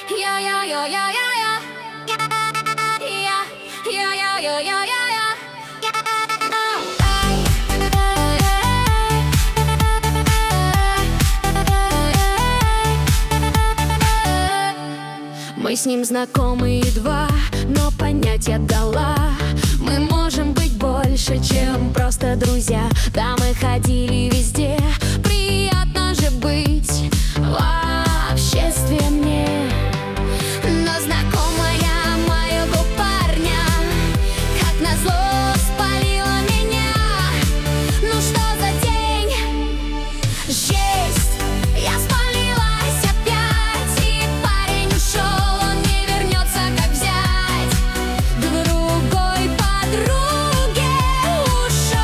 Мы с ним знакомы едва, но понять я дала. Мы можем быть больше, чем просто друзья. Да, мы ходили везде, приятно же быть в обществе мне. Но знакомая моего парня, как назло, спалила меня. Ну что за день? Жесть! Я спалилась опять, и парень ушел. Он не вернется, как взять. К другой подруге ушел.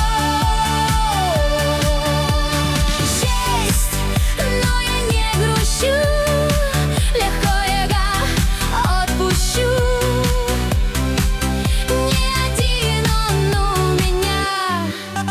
Жесть! Но я не грущу, легко его отпущу. Не один он у меня.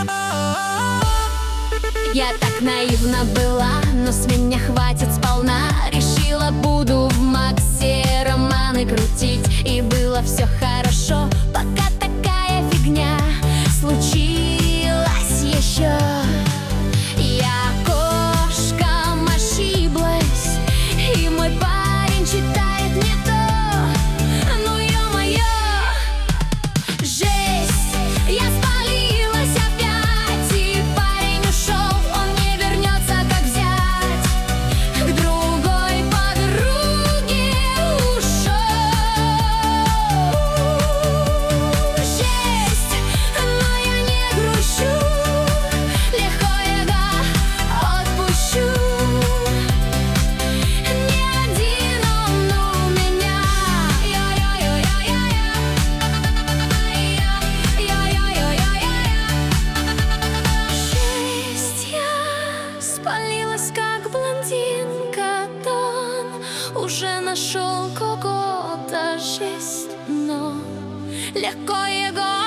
Я так наивна была, но с меня хватит сполна. Решила, буду в Максе романы крутить. И было все хорошо, пока такая фигня случилась еще. Я кошкам ошиблась, и мой парень читает не то. Ну ё-моё! Жесть! Я спалилась опять, и парень ушел. Он не вернется, как взять. К другой подруге ушел. Жесть! Но я не грущу, легко его отпущу. Не один он у меня. Жесть, я спалилась, как блондинка. Тон уже нашел кого-то. Жесть, но легко его